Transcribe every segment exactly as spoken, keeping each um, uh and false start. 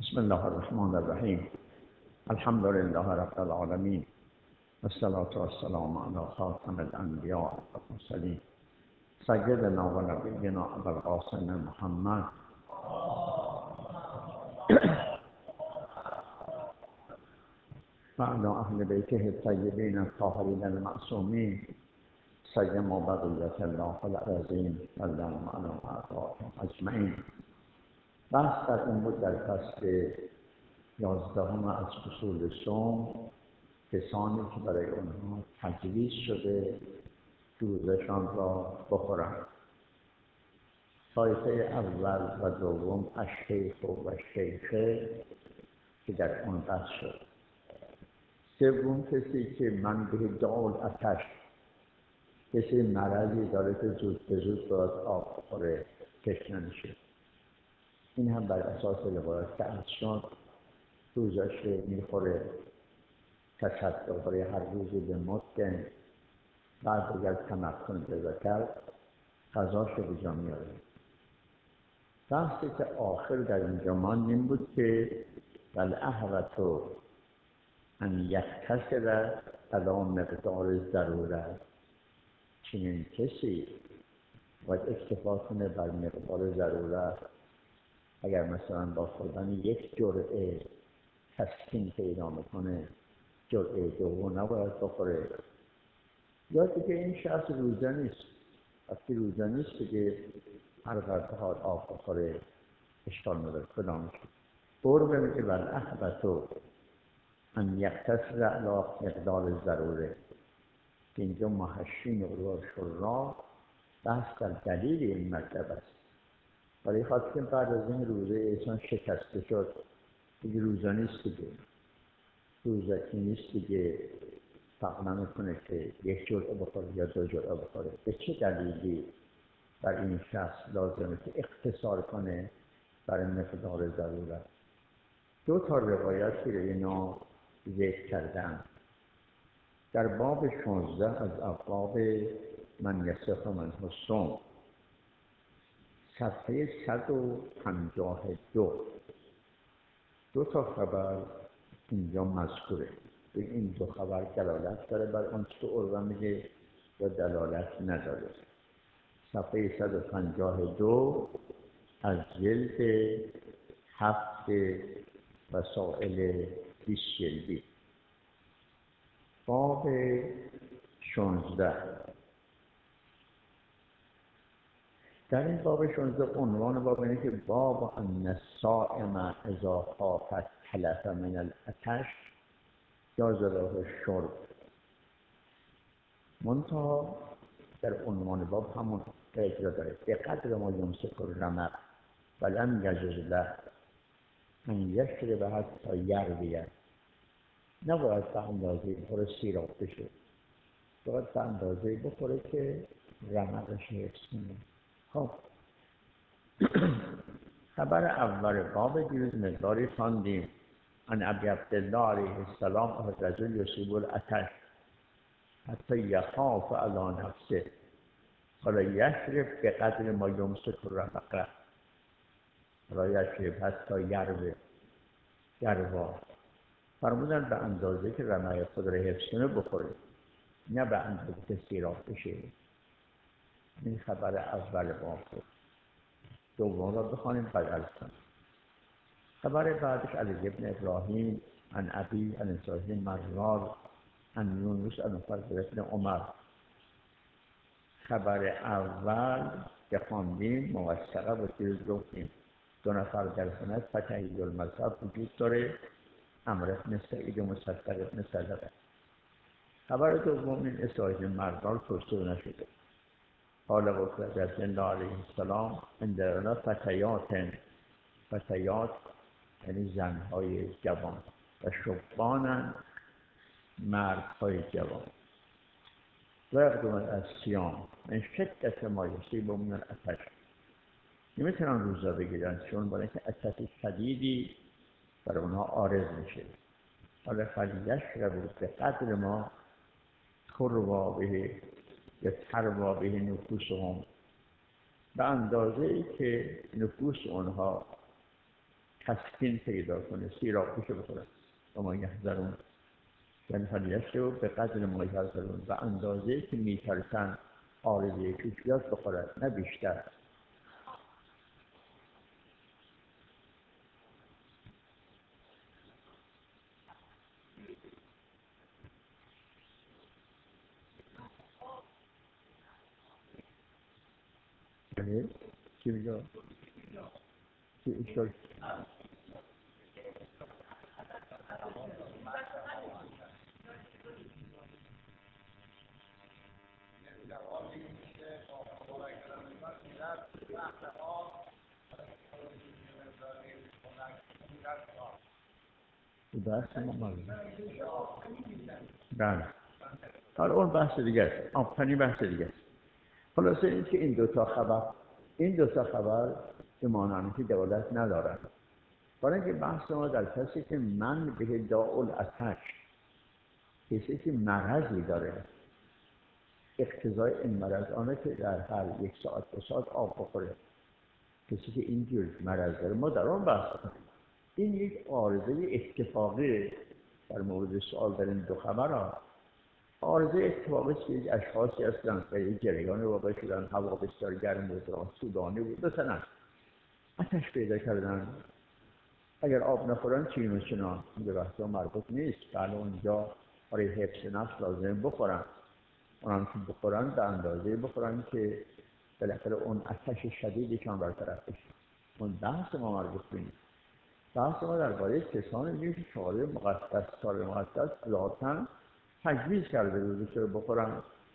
بسم الله الرحمن الرحیم. الحمد لله رب العالمین والصلاة والسلام علی خاتم الانبیاء والمرسلین سیدنا و نبینا ابوالقاسم محمد و علی اهل بیته الطیبین الطاهرین المعصومین سیما بقیة الله العظیم و اللهم علی اعضائهم اجمعین. بحث در این بود در فصل یازدهم از اصول صوم، کسانی که برای آنها تجویز شده روزشان را بخورند. طایفه اول و دوم الشیخ و الشیخه که در آن بحث شد. سوم کسی که من به دال آتش، کسی مرضی داره که زود به زود باید آب بخوره، تشنه میشه. این هم بر اساس روایت که از شد روزش میخوره، تصدق برای هر روزی به مدن، بعد اگر تمکن پیدا کرد غذاش رو به جا میاره. بحثی که آخر در اینجا ماند این بود که والاحوط ان یقتصر علی مقدار ضرورت، چنین کسی باید اکتفا کنه بر مقدار ضرورت. اگر مثلا با خوردن یک جرعه تسکین پیدا میکنه، جرعه دوم نباید بخوره. یا دیگه این شخص روزه نیست، وقتی روزه نیست دیگه هر قدر حال آب بخوره اشکال نداره، کدام میشه. قرب میگه والاحوط ان یقتصر علی مقدار ضروره. اینجا محشین و شرا بحث در دلیل این مطلب است. برای خاطر که بعد از این روزه انسان شکسته شد دیگه روزه نیست دیگه، روزه که نیست دیگه، فرق نمیکنه که یک جرعه بخوره یا دو جرعه بخوره. به چه دلیلی بر این شخص لازمه که اختصار کنه برای مقدار ضرورت؟ دو تا روایت که اینا ذکر کردن در باب شانزده از ابواب من یصح منه الصوم، صفحه صد و پنجاه و دو، دو تا خبر اینجا مذکوره. این دو خبر دلالت داره بر آنچه که عروه میگه یا دلالت نداره. صفحه صد و پنجاه و دو از جلد هفت وسائل بیست جلدی، باب شانزده. در این باب شانزده عنوان باب اینه که باب ان الصائم اذا خاف التلف من العطش جاز له الشرب. منتها در عنوان باب همون قید را داره: به قدر ما یمسک الرمق ولم یجوز له ان یشرب حتی یروی. نباید به اندازه بخوره سیراب بشه، باید به اندازه بخوره که رمقش حفظ کنه. خب خبر اول باب دیروز مقداری خواندیم. عن ابی عبدالله علیه السلام رجل یصیب العطش حتی یخاف علی نفسه ولا یشرب به قدر ما یمسک الرمق ولا یشرب حتی یروی. یروی فرمودن به اندازه که رمق خود را حفظ کنه بخوره، نه به اندازه که سیراب بشه. این خبر اول باب بود. دوم را بخوانیم بعد الان. خبر بعدش علی ابن ابراهیم عن ابی عن صاحب مرار عن یونس عن فضل ابن عمر. خبر اول که خواندیم موثقه و چیز گفتیم. دو نفر در سند فتحی المذهب وجود داره، عمرو بن سعید و مصدق بن صدقه. خبر دوم این صاحب مرار توسعه نشده. قال وقت رسول الله علیه السلام اندرنا فتیات، فتیات یعنی زنهای جوان، و شبانن مردهای جوان، و یقدمون از سیام من شدت ما یصیب من العطش. نمیتونن روزه بگیرن چون برای اینکه عطش شدیدی برای اونها عارض میشه. حالا فلیشربوا به قدر ما تروی به یا تروی به نفوسهم، به اندازه ای که نفوس اونها تسکین پیدا کنه، سیراپوشو بخورن و مایحذرون، یعنی فلیشربوا به قدر مایحذرون، و اندازه‌ای که میترسن عارضه پیش بیاد بخورن، نه بیشتر. چی میگه؟ چی اشکال؟ بحث ما مالون بله، حالا اون بحث دیگه است، آفنی بحث دیگه است. خلاصه این که این دوتا خبر این دوتا خبر به مانعنی دولت ندارن. برای اینکه بحث ما در کسی که من به داء العطش، کسی که مرضی داره، اقتضای این مرض آنه که در هر یک ساعت دو ساعت آب بخوره، کسی که اینجور مرض داره، ما در آن بحث کنیم. این یک عارضه اتفاقی در مورد سوال در این دو خبر ها. عارضه اتفاقی که یک اشخاصی هستند و یک جریان واقع شدن، هوا بسیار گرم بود، سودانی بود، مثلا آتش پیدا کردن، اگر آب نخورن چین و چنان، به بحث مربوط نیست. بله اونجا برای حفظ نفس لازم بخورن، اونم که بخورن به اندازه بخورن که بالاخره اون آتش شدیدشان برطرف بشه. اون بحث ما مربوط نیست. بحث ما درباره کسانی میگه که شارع مقدس شارع مقدس ذاتاً تجویز کرده بود که بخورن.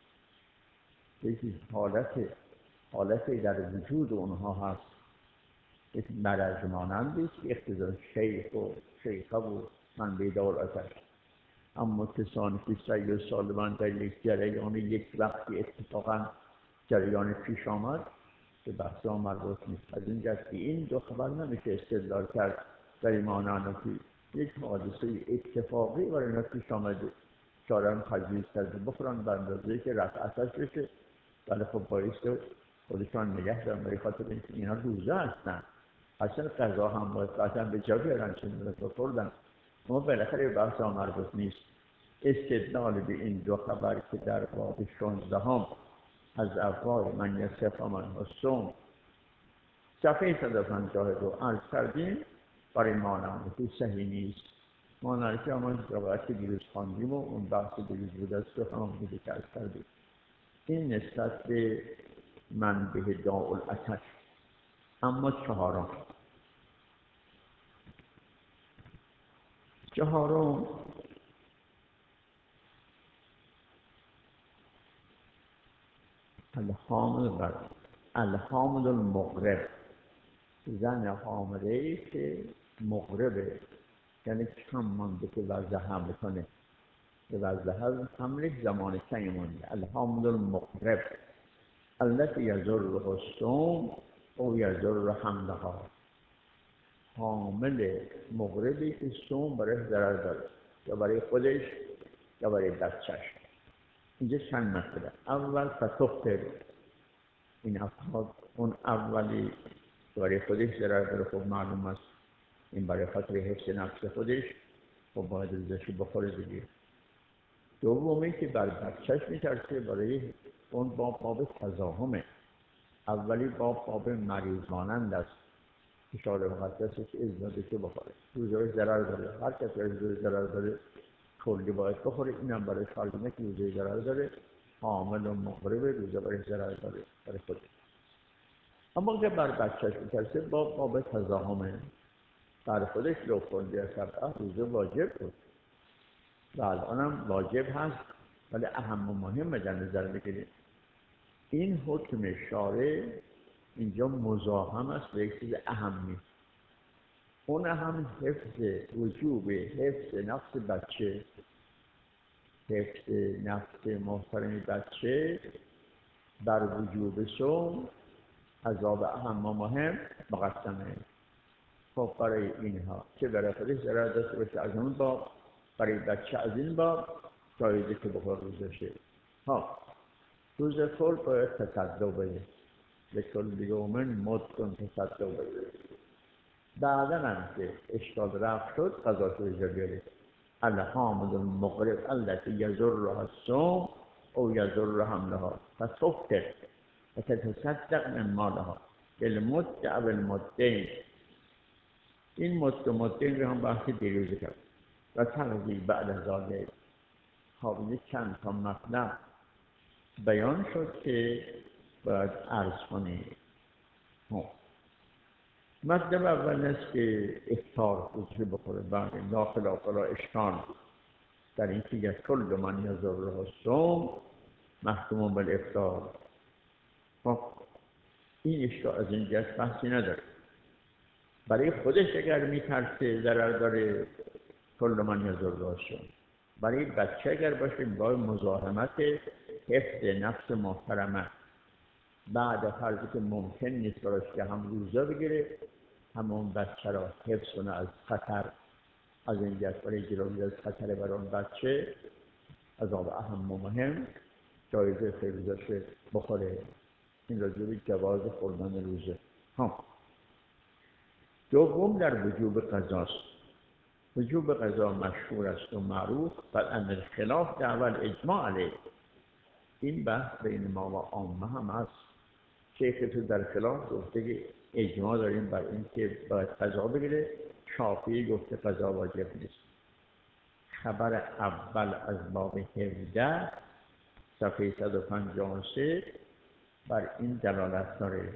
یکی حالت حالتی در وجود اونها هست، یک مرض مانندی که اقتضای شیخ و شیخه بود، من بیدار آتش. اما کسانی که سعی و سالمان در یک جریان یک وقتی اتفاقا جریان پیش آمد که بحث ها مربوط نیست. از این جهت این دو خبر نمیشه استدلال کرد در این مانند که یک حادثه اتفاقی برای اینا پیش آمده، چارم تجویز کرده بخورن به اندازه‌ای که رفع آتش بشه. ولی خب باعث خودشان نگه دارن، برای خاطر اینکه اینا روزه هستن، اصلا قضا هم باید قطعا به جا بیارن چون رو خوردن. اما بالاخره بحث ها مربوط نیست. استدلال به این دو خبر که در باب شانزدهم از افواه من یصف من الصوم صفحه صد و پنجاه و دو عرض کردیم، برای مانند که صحیح نیست. مانند که ما روایت دیروز خواندیم و اون بحث دیروز بود است که هم دیگه عرض کردیم. این نسبت به من به داء العطش. اما چهارم چهارم الحامل بر الحامل المغرب، زن حامله‌ای که مغربه، یعنی کم مانده که وضع حمل کنه، به وضع حملش زمان کمی مانده. الحامل المغرب التي یضر الصوم او یضر حملها، حامل مغربی که صوم برای ضرر داره، یا برای خودش یا برای بچه‌ش. اینجا چند مسئله. اول فتفطر، این افراد اون اولی برای خودش ضرر داره، خب معلوم است این برای خاطر حفظ نفس خودش خب باید روزش بخوره دیگه. دومی که بر بچه‌ش میترسه، برای اون باب باب تضاهمه. اولی باب باب مریض مانند است که شارع مقدسش اذن داده که بخوره، روزه ضرر داره. هر کسی روزه ضرر داره کلی باید بخوره. اینم برای خالقه که روزه ضرر داره، حامل و مغرب روزه برای ضرر داره برای خودش. اما که بر بچه‌ش میترسه باب باب تضاهمه. بر خودش لو کلی سبعه روزه واجب بود و الان هم واجب هست، ولی اهم و مهم در نظر بگیرید این حکم شارع اینجا مزاحم است به یک چیز اهم نیست. اون هم حفظ وجوب حفظ نفس بچه، حفظ نفس محترم بچه بر وجوب صوم عذاب اهم و مهم مقسمه. خب برای اینها که برای خودش ضرر داشته باشه از اون باب، برای بچه از این باب جایزه که بخور روزشه. ها روز کل باید تصدق بده، لکل یومن مد کن تصدق بده. بعدا هم که اشکال رفت شد قضا رو اجرا بیاره الحامد المقرب التي یضرها الصوم او یضر حملها فتفطر وتتصدق من مالها بالمد او المدین. این مد و مدین رو هم بحث دیروزی کرد و تقضی بعد از ذالک. حاوی چند تا مطلب بیان شد که باید عرض کنید. مطلب اول است که افطار روزی بخوره. بعد لا خلاف ولا اشکال در این که یک کل من یضره الصوم محکوم بالافطار. خب این اشکال از این جهت بحثی نداره. برای خودش اگر میترسه ضرر داره کل من یضره الصوم. برای بچه اگر باشه با مزاحمت حفظ نفس محترمه بعد فرضی که ممکن نیست براش که هم روزه بگیره همون بچه را حفظ کنه از خطر. از این جهت برای جلوگیری از خطر برای اون بچه از آب اهم و مهم جایزه خیلیزش بخوره. این راجع به جواز خوردن روزه. ها دوم در وجوب قضاست. وجوب قضا مشهور است و معروف بل ان الخلاف دعوی اجماع علیه. این بحث بین ما و عامه هم هست. شیخ تو در خلاف گفته که اجماع داریم بر این که باید قضا بگیره. شافعی گفته قضا واجب نیست. خبر اول از باب هفده صفحه صد و پنجاه و سه بر این دلالت داره.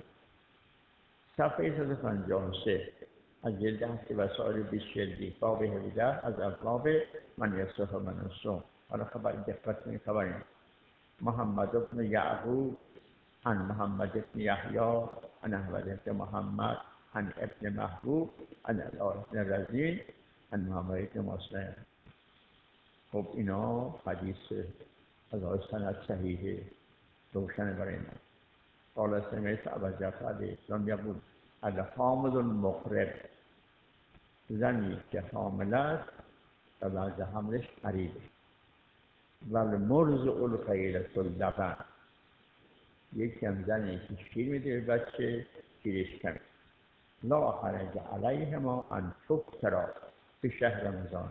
صفحه صد و پنجاه و سه از جلد هفت وسائل بیست جلدی باب هفده از ابواب من یصح من الصوم. حالا خبر دقت کنید. خبر این محمد بن یعقوب عن محمد بن یحیی عن احمد بن محمد عن ابن محبوب عن الحارث بن رزین عن محمد بن مسلم. خب اینا حدیث از آن سند صحیحه روشن برای ما. قال سمعت ابا جعفر علیه السلام یقول الحامل المقرب. زنی که حامل است و بعد حملش قریبه و المرضع الخیرة اللبن. یکی هم زنی که شیر میده به بچه شیرش کمه. لا حرج علیهما ان تفطرا فی شهر رمضان.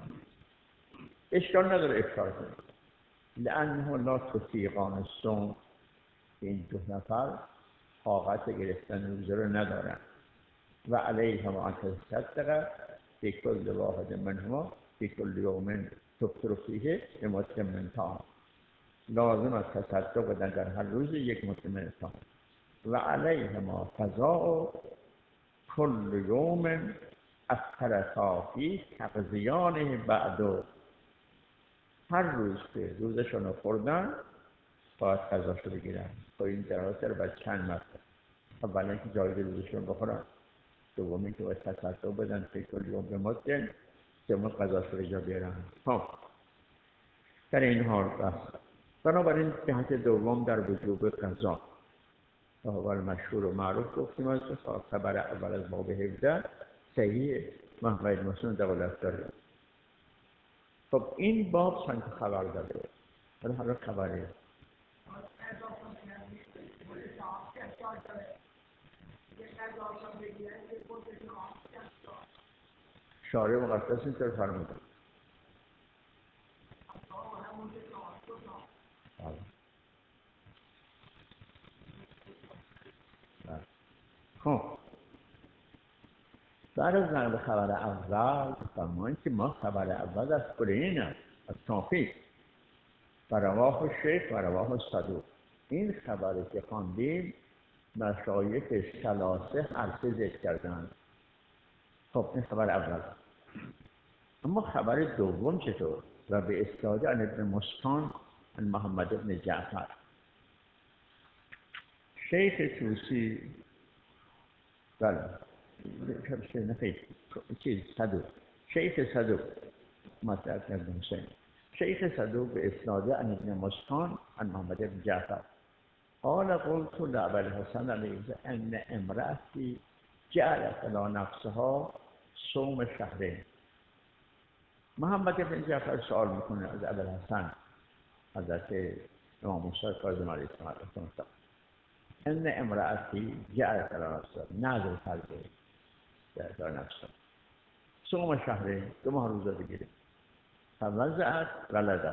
اشکال نداره افطار کنید. لانه لا تطیقان الصوم. این دو نفر طاقت گرفتن روزه رو ندارن. و علیهما ان تصدق فی کل واحد منهما فی کل یوم تفطر فیه بمد من طعام. لازم است تصدق بدن در هر روز یک مد من طعام. و علیهما قضاء کل یوم افطرتا فیه تقضیانه بعد. هر روز که روزشون رو خوردن باید قضاشو بگیرن. با این دلالت داره بر چند مطلب. اولا که جایزه روزشون بخورن. دومی که باید تصدق بدن فی کل یوم بمد. سوم قضاشو اجرا بیارن. خب در این حال بحث بنابراین جهت دوم در وجوب قضا اول مشهور و معروف گفتیم از خبر اول از باب هفده صحیح محمد مسلم دولت داره. خب این باب چند خبر داره. حالا حالا خبره شارع مقدس اینطور فرموده. خب بعد از نقل خبر اول فرمایید که ما خبر اول از قرین است از توفیق و رواه شیخ و رواه صدوق. این خبری که خواندیم مشایخ ثلاثه هر سه ذکر کردند. خب این خبر اول. اما خبر دوم چطور؟ و به اسناد عن ابن مسکان عن محمد بن جعفر. شیخ توسی بله نفید چیز صدوق شیخ صدوق مطلب ابن حسین. شیخ صدوق به اسناد عن ابن مسکان عن محمد بن جعفر قال قلت لأبي الحسن علیه ان امرأتی جعلت علی نفسها صوم شهرین. محمد بن جعفر سوال میکنه از ابی الحسن حضرت امام موسی کاظم علیه السلام ان امرأتی جعلت علی نفسها نذر کرده در دار نفسان سوم شهر دو ماه روزه بگیره فوضعت ولده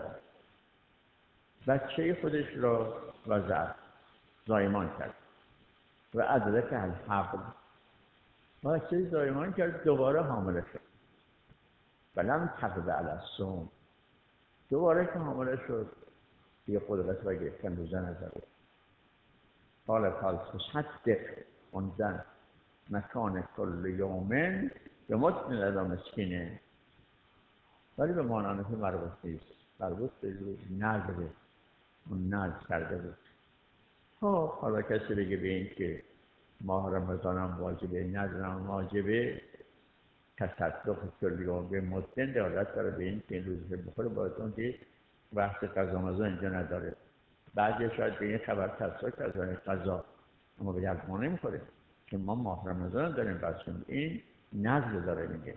بچه خودش را وضعت زایمان کرد و ادرک الحبل بچه زایمان کرد دوباره حامله شد ولم تقض علی الصوم دوباره که حامله شد دیگه قدرت و گرفتن روزه نداره قال قال تصدق اون زن مکان کل یومن به متن ادا مسکینه ولی به مانانه که مربوط نیست مربوط به روی نظره اون نظر کرده بود ها حالا کسی بگه به این که ماه رمضان هم واجبه نظر هم واجبه تصدق کل یوم به متن دارد داره به این که این روزه بخوره باید اون که بحث قضا مزا اینجا نداره بعضی شاید به این خبر تصدق از این قضا اما به درد ما نمیخوره که ما ماه رمضان داریم بسیم این نظر داره میگه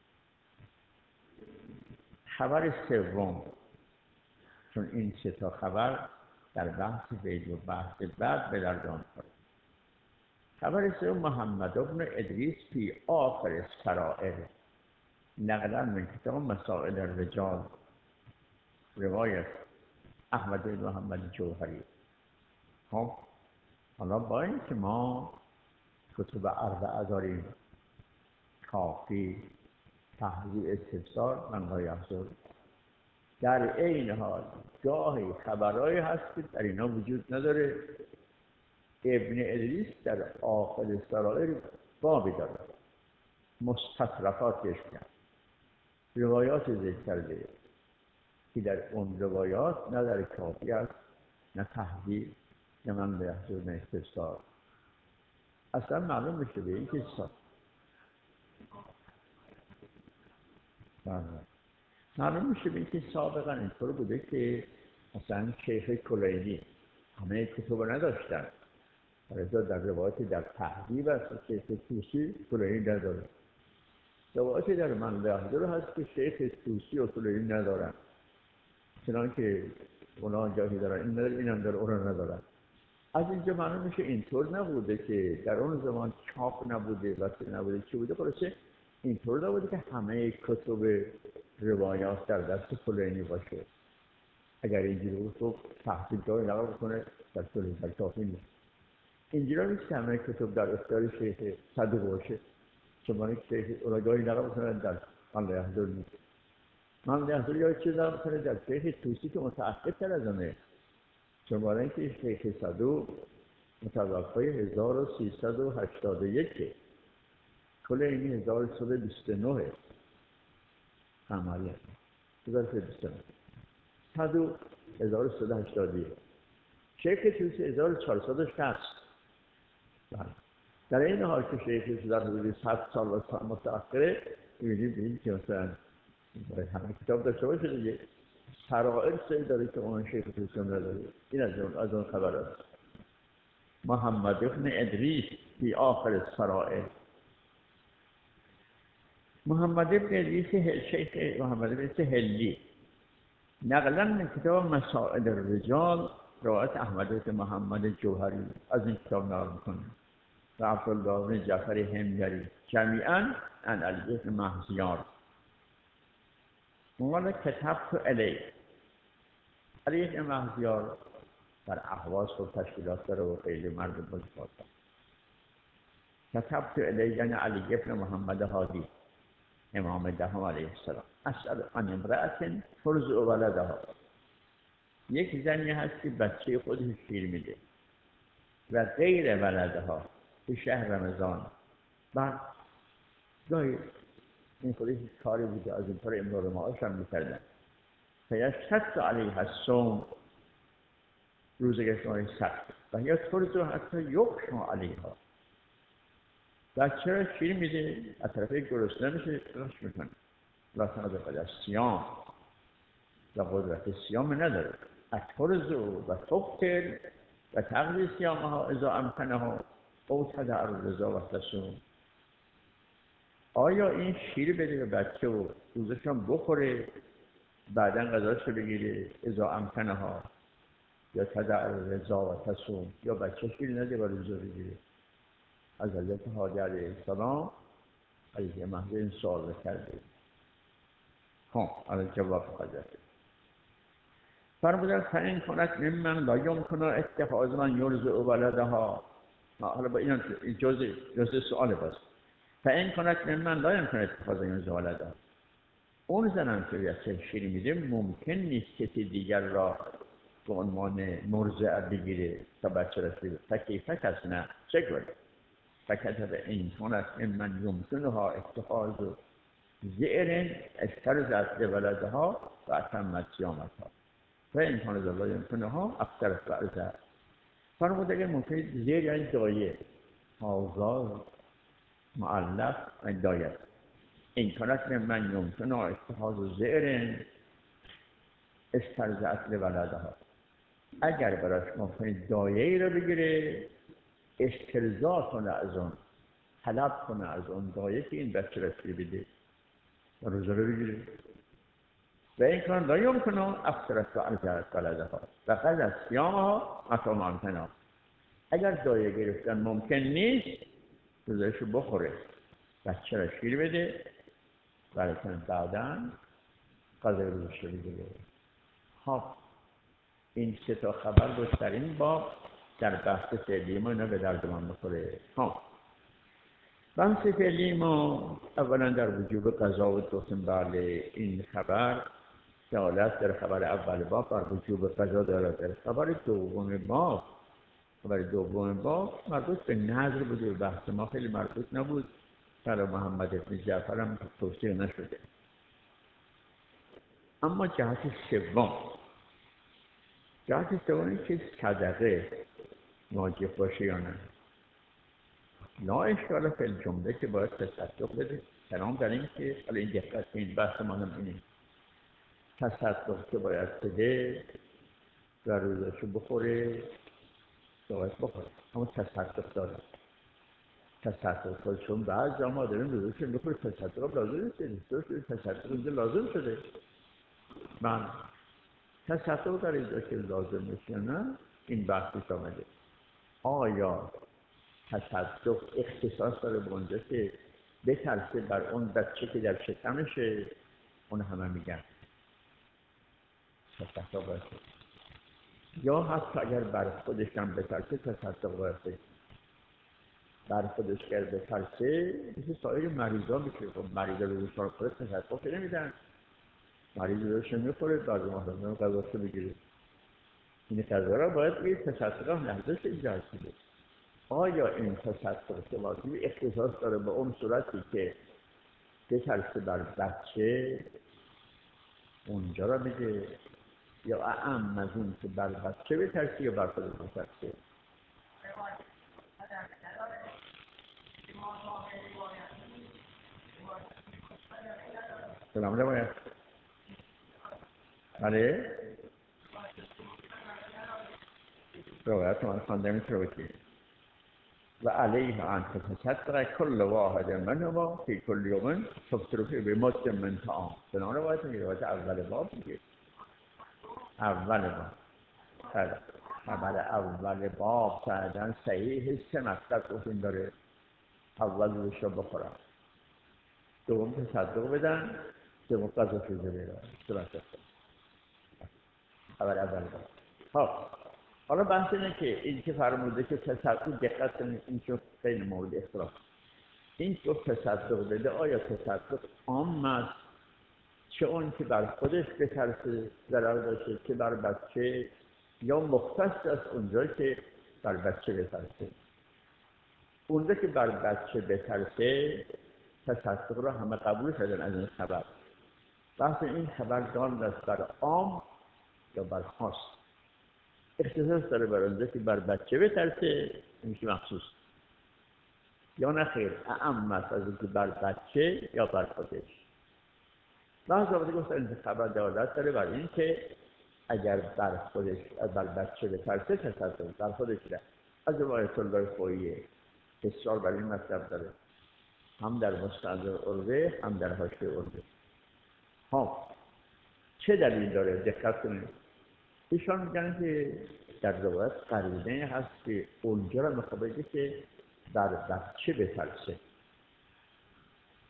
خبر سوم چون این سه تا خبر در بحث بید و بحث بعد به درد آن خورد خبر سوم محمد ابن ادریس فی آخر السرائر نقلا من کتاب مسائل الرجال روایت احمد بن محمد جوهری خب حالا با این که ما کتب اربعه داریم کافی تحضیع استفسار من یحضر در این حال گاهی خبرهایی هست که در اینا وجود نداره ابن ادریس در آخر سرائر بابی داره مستطرفاتش کرد روایات ذکر کرده که در اون روایات نه در کافی است نه تحضیع نه من یحضر نه استفسار اصلا معلوم میشه به این که معلوم میشه به این که سابقا اینطور بوده که مثلا شیخ کلینی همه کتب نداشتن رضا در روایتی در تحضیب است شیخ توسی کلینی نداره روایتی در من یحضر هست که شیخ توسی و کلینی ندارن چنان که اونا جایی دارن این نداره این هم داره اون ندارن از اینجا معلوم میشه اینطور نبوده که در اون زمان چاپ نبوده وسیله نبوده چی بوده خلاصه اینطور نبوده که همه کتب روایات در دست کلینی باشه اگر اینجوری بود تو تحصیل جای نقل بکنه در کلینی در کافی نیست اینجوری نیست که همه کتب در اختیار شیخ صدوق باشه چون شیخ اونا جایی نقل بکنه در من یحضر نیست من یحضر یا چیز نقل بکنه در شیخ توسی که متأخرتر از اونه چون برای اینکه شیخ صدوق متوفی هزار و سیصد و هشتاد و یک کلینی هزار و سیصد و بیست و نه عملیه هزار و سیصد و بیست و نه صدوق هزار و سیصد و هشتاد و یک شیخ توسی هزار و چهارصد و شصت در این حال که شیخ توسی در حدود صد سال و متأخره می‌بینید به این که مثلا همه کتاب داشته باشه دیگه سرائر سری داره که اون شیخ توسی نداره این از اون از اون خبر است محمد ابن ادریس فی آخر السرائر محمد ابن ادریس شیخ محمد ابن ادریس هلی نقلا من کتاب مسائل الرجال روایت احمد بن محمد جوهری از این کتاب نقل می‌کنه و عبدالله بن جعفر همدانی جمیعاً عن علی بن مهزیار قال كتبت علی علی بن مهزیار در احواز و تشکیلات داره و خیلی مرد بزرگ كتبت علی یعنی علی بن محمد هادی امام دهم علیه السلام اسأل عن امرأة ترضع ولدها یک زنی هست که بچه خودش شیر میده و غیر ولدها تو شهر رمضان بعد گاهی این خودش کاری بوده از این طور امرار معاش هم میکردن فیشتد علیه الصوم روزه شماری سخت و یا ترضع حتی یقشم علیها بچه را شیر میده از طرف گرسنه میشه رشد میکنه لطنه به سیام و قدرت سیام نداره اترضع و تفطر و تقضی سیامها اذا امکنها او تدع الرضا و تصوم آیا این شیر بده به بچه و روزشان بخوره بعدا غذاشو بگیره اذا امکنها یا تدع الرضا و تصوم یا بچه شیر نده و روزه بگیره از حضرت هادی علیه السلام اگه محض این سوال رو کردید. خب حالا جواب خواهد فرمودن فإن کند ممن لا یمکن اتخاذ من یرضع ولدها. حالا با این جزء جزء سوال باز. فإن کند ممن لا یمکن اتخاذ من یرضع ولدها. اون زنم که یه شیر میده ممکن نیست کسی دیگر را به عنوان مرضع بگیره تا بچه را بگیره. فکیفه کس نه چگونه؟ فکتب این کند ممن یمکنها اتخاذ زئر استرضعت لولدها و اتمت صیامتها. و این کانه دلای امکنه ها اکثر فرزه فرمود اگر ممکن زیر یعنی دایه آزاد معلق و دایه این کانت من یمکنه اتخاذ زیر استرزعت لولده ها. اگر براش ممکن دایه ای رو بگیره استرزا کنه از اون طلب کنه از اون دایه که این بچه رسیه بده و روزه رو بگیره و این کار لا یمکنه افطر فرزه ولده ها و قد از صیامها متا ممکنه. اگر دایه گرفتن ممکن نیست روزهشو بخوره بچه را شیر بده برای کنه بعدا قضای روزش رو بگیره. خب این سه تا خبر بود در این باب در بحث فعلی ما اینا به درد من بخوره. خب بحث فعلی ما اولا در وجوب قضا و دوستم بله این خبر دلالت در خبر اول باب بر وجوب قضا دارد. در خبر دوم باب خبر دوم باب مربوط به نظر بوده. بحث ما خیلی مربوط نبود. سر محمد بن جعفر هم توصیه نشده. اما جهت سوم جهت سوم که صدقه واجب باشه یا نه. لا اشکال فی الجمله که باید تصدق بده. سلام در این که حالا این دقت این بحث ما هم اینه تصدق که باید بده و روزشو بخوره باید بخوره اما تصدق داره. تصدق داره چون بعض ما داریم روزشو بخوره تصدق لازم نیست. تصدق اینجا لازم شده. من تصدق در اینجا که لازم نیست نه این بحثش آمده. آیا تصدق اختصاص داره به اونجا که بترسه بر اون بچه که در شکمشه؟ اون همه میگن تصدق باید یا حتی اگر بر خودش هم بترسه تصدق باید بر خودش گر بترسه مثل سایر مریضا میشه. خب مریضا رو روشان خود تصدق که نمیدن. مریض روش میخوره بعد محرمه قضاست بگیره. این قضا را باید بگید تصدق هم لحظه ایجاد شده. آیا این تصدق که واقعی اختصاص داره به اون صورتی که بترسه بر بچه اونجا را بگه یا اعم از این که بر بچه بترسه یا بر خود بترسه؟ سلام نباید بله روایت من خانده میتونه بکنید و علیه ان تتصدق کل واحد منهما فی کل یوم تفطر فیه بمد من طعام. سلام روایت میگه روایت اول باب میگه اول باب خبر اول باب سعدن صحیح سه مطلب گفتیم داره. اول روش رو بخورم دوم تصدق بدن دوم قضا شده بیرون صورت دست خبر اول باب. خب حالا بحث اینه که این که فرموده که تصدق دقت کنید این شد خیلی مورد اختلاف. این که تصدق بده آیا تصدق عام است چه اون که بر خودش بترسه ضرر داشته چه بر بچه یا مختص است اونجا که بر بچه بترسه؟ اونجا که بر بچه بترسه تصدق را همه قبول کردن از این خبر. بحث این خبر دال است بر عام یا بر خاص. اختصاص داره بر اونجا که بر بچه بترسه میشه مخصوص یا نه خیر اعم است از اینکه بر بچه یا بر خودش. بعض آمده گفتن این خبر دلالت داره بر این که اگر بر خودش بر بچه بترسه تصدق بر خودش ده. از روایت الله خوییه اصرار بر این مطلب داره هم در مستند عروه هم در حاشیه عروه. ها چه دلیل داره دقت کنید. ایشان میگن که در روایت قرینه هست که اونجا را میخواد بگه که بر بچه بترسه.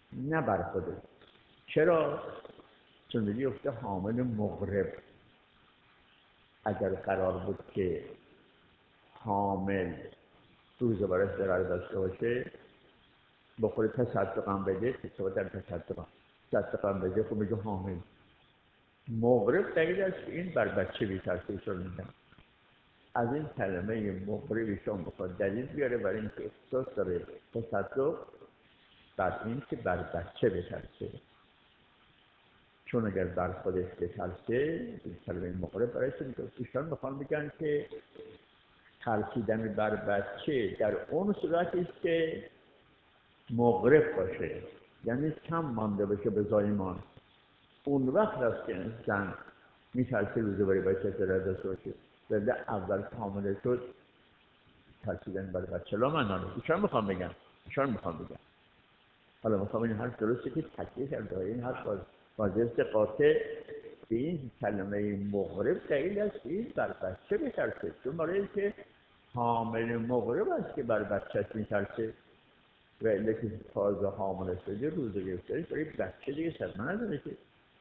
نه بر خودش. چرا؟ چون میگفته حامل مغرب اگر قرار بود که حامل روز برای ضرر داشته باشه بخوره تصدقم بده، تصدق در تصدقم تصدقم بده، خب میگه حامل. مغرب دلیل است که این بر بچه بی‌ترسه. ایشون میگن از این کلمه مغرب ایشون بخواد دلیل بیاره برای اینکه احساس داره تصدق بر این که بر بچه بترسه. چون اگر بر خودش بترسه این کلمه مغرب برای چه میگه؟ ایشون میخوان بگن که ترسیدن بر بچه در اون صورتی است که مغرب باشه، یعنی کم مانده باشه به زایمان. اون وقت است که انسان میترسه روزه برای بچه ضرر داشته باشه. ولی اول حامله شد ترسیدن بر بچه لا معنی. ایشان میخوام بگم ایشان میخوام بگم حالا میخوام این حرف درسته که تکلیف هم داره. این حرف واضح قاطع به این کلمه مغرب دلیل است این بر بچه بترسه. چون برای که حامل مغرب است که بر بچه میترسه و الا که تازه حامله شده روزه گرفته برای بچه دیگه صدمه نداره که.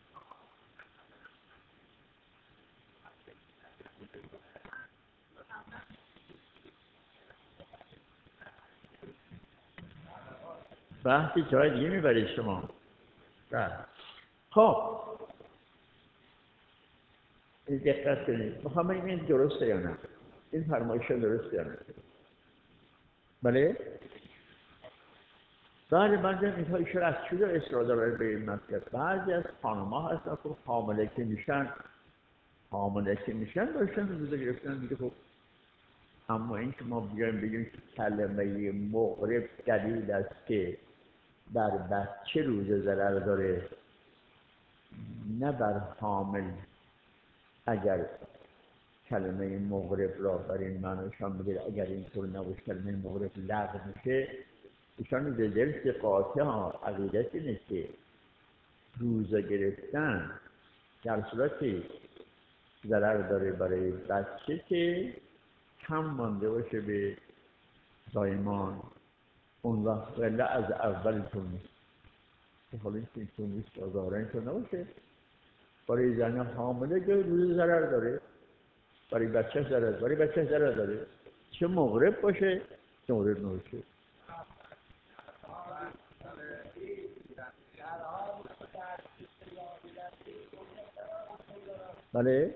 بحثی جای دیگه میبرید شما. خب این دقت کنید، میخوام بگم این درسته یا نه؟ این فرمایش درسته یا نه؟ بله؟ بله بعضی از اینها ایشون از چی داره اصرار داره به این مطلب؟ بعضی از خانم‌ها هستن که حامله که میشن حامله که میشن داشتن روزه گرفتن دیگه. خب اما این که ما بیایم بگیم که کلمه مغرب دلیل است که بر بچه روزه ضرر داره نه بر حامل، اگر کلمه مغرب را برای این معنیشان بگیر اگر اینطور نباشه کلمه مغرب لغو میشه. ایشان به درس قاطع ها عقیدت اینه که روزه گرفتن در صورتی ضرر داره برای بچه که کم مانده باشه به زایمان. اون وقت ولی از اول اینطور نیست. حالا این که اینطور نیست ظاهرا اینطور نباشه. برای زن حامله که روزه ضرر داره، برای بچه ضرر برای بچه ضرر داره، چه مغرب باشه چه مغرب نباشه. بله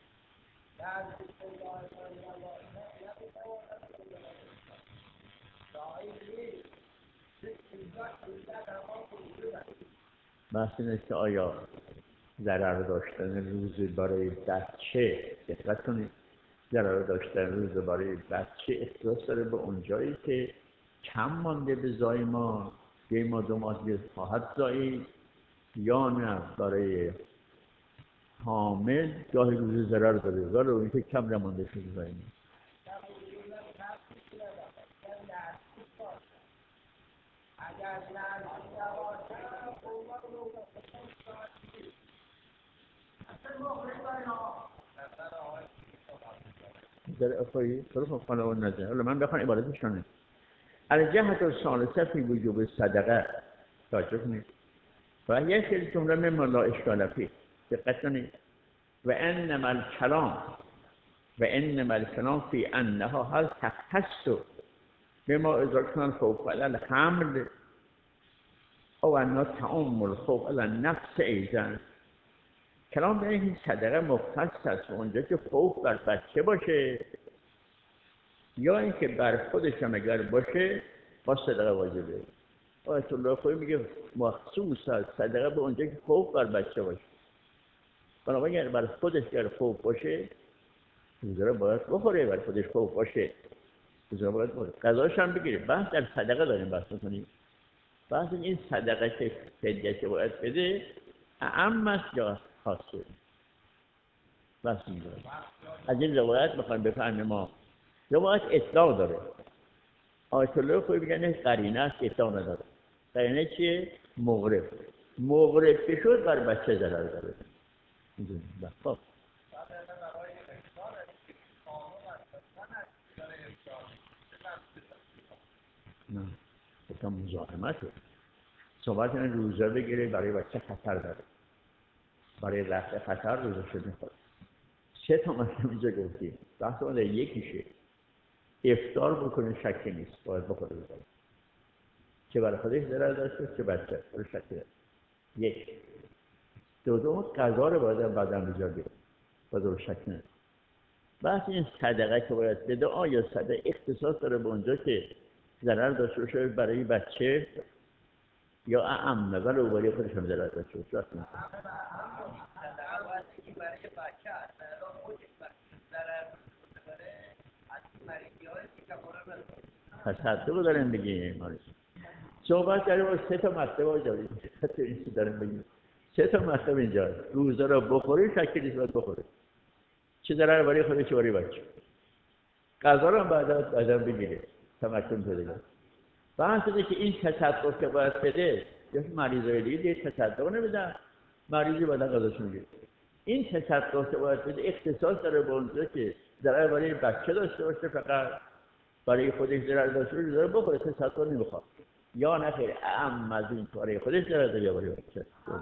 بحث اینه که آیا ضرر داشتن روزه برای بچه، دقت کنید، ضرر داشتن روزه برای بچه احتیاج داره به اونجایی که کم مانده به زایمان یه ما دو ماه دیگه خواهد زایید، یا نه برای حامل گاهی روزه ضرر داره ولی اون که کم نمانده شده زایمان. در افایی طرف خانوان نزد. حالا من بخوام عبارتشانه الجهت الثالثه فی وجوب صدقه توجه کنید و یک سری جمله مما لا اشکال فیه. دقت کنید و انما الکلام و انما الکلام فی انها هل تختص بما اذا کان خوف علی الحمل او انها تعم الخوف علی النفس ایضا. کلام به این صدقه مختص است اونجا که خوف بر بچه باشه یا اینکه بر خودش هم اگر باشه با صدقه واجبه. آیت الله خویی میگه مخصوص است صدقه به اونجا که خوف بر بچه باشه. بنابراین اگر بر خودش اگر خوف باشه روزه باید بخوره، بر خودش خوف باشه روزه باید بخوره، قضاش هم بگیره. بحث در صدقه داریم بحث می‌کنیم. بحث این صدقه که فدیه که باید بده اعم است یا خاصه. بحث اینجا از این روایت میخوایم بفهمیم. ما روایت اطلاق داره. آیت الله خویی میگن قرینه است اطلاق نداره. قرینه چیه؟ مغرب. مغرب که شد بر بچه ضرر داره. خب نه بکنم مزاحمت شد. صحبت این روزه بگیره برای بچه خطر داره، برای رفع خطر روزه شد میخواد. سه تا مثلا اینجا گفتیم بحث اون یکیشه افطار بکنه شکی نیست، باید بخوره بزاره که برای خودش ضرر داشته که بچه برای شکی داره. یک دوم غذا رو باید بدن بجا بیاره باید رو شکی نیست. بحث این صدقه که باید بده آیا صدقه اختصاص داره به اونجا که ضرر داشته باشه برای بچه یا اعمه ولی او برای خودش هم ضرر داشته باشه؟ تصدق داریم بگیم ماریش صحبت داریم و سه تا مطلب ها جاریم سه تا این چی داریم بگیم سه تا مطلب اینجا روزه را بخوری شکل نیست باید بخوری چه ضرر برای خودش چه برای بچه غذا را هم بعد بعدا بگیره تمکن پیدا کنه. بحث اینه که این تصدق که باید بده یا مریضای دیگه تصدق نمیدن مریضی بعدا غذاش میگیره. این تصدق که باید بده اختصاص داره به اونجا که ضرر برای بچه داشته باشه فقط برای خودش ضرر داشته باشه ضرر بخوره تصدق نمیخواد یا نه خیر اعم از این برای خودش ضرر داره یا برای بچه.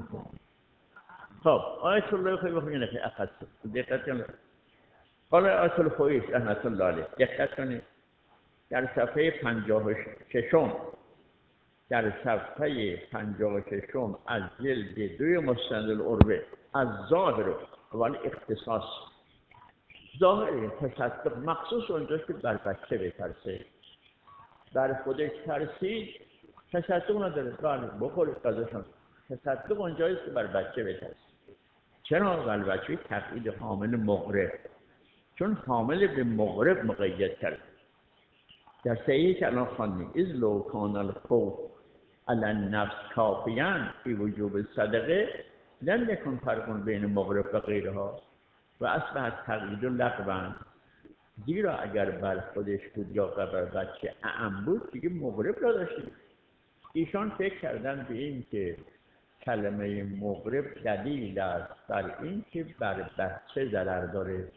خب آیت الله خیلی بخونید نه خیلی اخذ دقت کنید. حالا آیت الخویش رحمت الله علیه دقت کنید در صفحه پنجاه و ششم در صفحه پنجاه و ششم از جلد دوی مستند العروه از ظاهر ولی اختصاص ظاهر تصدق مخصوص اونجاست که بر بچه بترسه بر خودش ترسید تصدق نداره بله بخورید غذاشون تصدق اونجاییست که بر بچه بترسه. چرا؟ بر بچه تقیید حامل مغرب چون حامل به مغرب مقید کرد در صحیحی که الان خواندیم اذ لو کان الخوف علی النفس کافیا فی وجوب صدقه لم یکن فرق بین مغرب و غیرها و اصبح تقیید لغوا زیرا اگر بر خودش بود یا بر بچه اعم بود دیگه مغرب را داشتیم. ایشان فکر کردن به این که کلمه مغرب دلیل است بر این که بر بچه ضرر داره.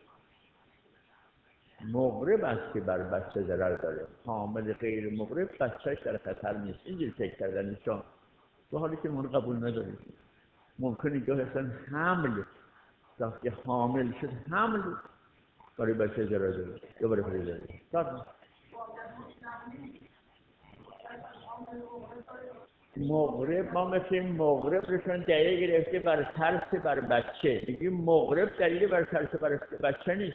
مغرب است که بر بچه ضرر داره حامل غیر مغرب بچهش در خطر نیست. اینجوری فکر کردن ایشان به حالی که من قبول نداریم. ممکنه که اصلا حمل وقتی حامل شد حمل برای بچه ضرر داره یا برای خودش ضرر داره. مغرب ما مثل مغرب رشون دلیل گرفته بر ترس بر بچه دیگه مغرب دلیل بر ترس بر بچه نیست.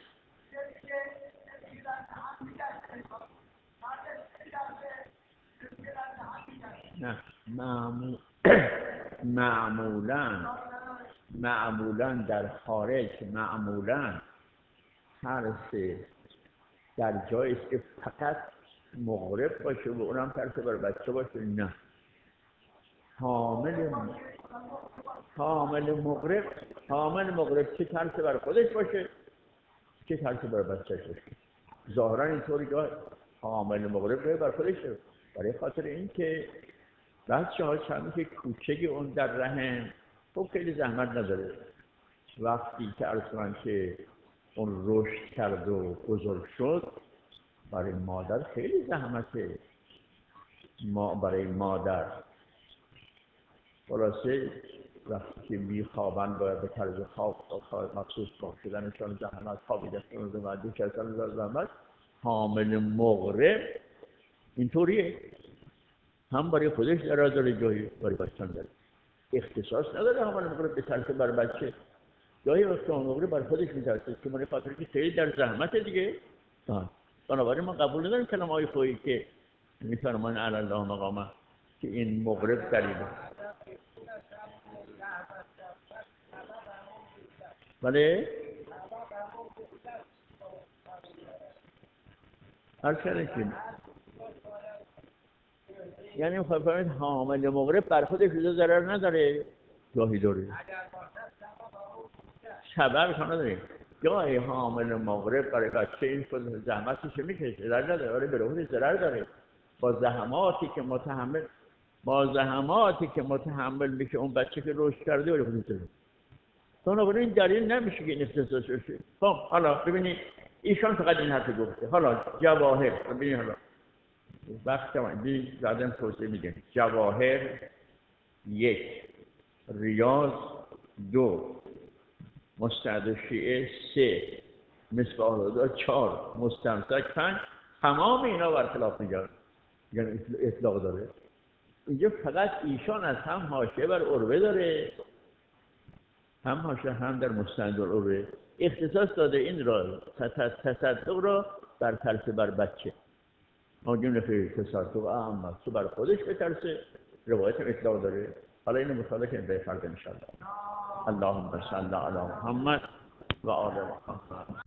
نه معمول معمولاً معمولاً در خارج معمولاً ترس در جاییست که فقط مغرب باشه و اونم ترس بر بچه باشه. نه حامل حامل مغرب حامل مغرب چه ترس بر خودش باشه چه ترس بر بچهش باشه. ظاهرا اینطوری که حامل مغرب بر خودش برای خاطر این که بچه ها چند که کوچگی اون در رحم خب خیلی زحمت نداره. وقتی که ارسلان که اون رشد کرد و بزرگ شد برای مادر خیلی زحمته ما برای مادر. خلاصه وقتی که میخوابن باید به طرز خواب مخصوص خواب شدنشان زحمت خوابیده کنند و دیگه کسان زحمت. حامل مغرب اینطوریه هم برای خودش ضرر داره جایی برای بچه‌ش داره. اختصاص نداره حامل مغرب به ترس بر بچه جایی وقتی حامل مغرب بر خودش میترسه که برای خاطر که خیلی در زحمت دیگه. بنابراین ما قبول نداریم کلمه های خویی که میفرمان علی الله مقامه که این مغرب دلیله. بله هر چنه که یعنی فرمایید حامل مغرب بر خودش ضرر نداره گاهی داره سبب شما نداره گاهی حامل مغرب برای بچه این خود زحمتش میکشه ضرر نداره ولی برای خودش ضرر داره با زحماتی که متحمل با زحماتی که متحمل میشه اون بچه که رشد کرده برای خودش ضرر. بنابراین دلیل نمیشه که این اختصاص بشه. خب حالا ببینید ایشان فقط این حرف گفته. حالا جواهر ببینید حالا وقت تمام بی بعدم توضیح میدیم. جواهر یک، ریاض دو، مستعد شیعه سه، مصباح الهدی چهار، مستمسک پنج. تمام اینا برخلاف میگن، یعنی اطلاق داره. اینجا فقط ایشان از هم حاشیه بر عروه داره، هم حاشیه هم در مستند العروه اختصاص داده این را تصدق را بر ترس بر بچه. آنجون نفیر تصدق اما تو بر خودش بترسه، روایت اطلاق داره. حالا اینو مطالعه کنیم به فرد انشاءالله. اللهم صل علی محمد و آل محمد.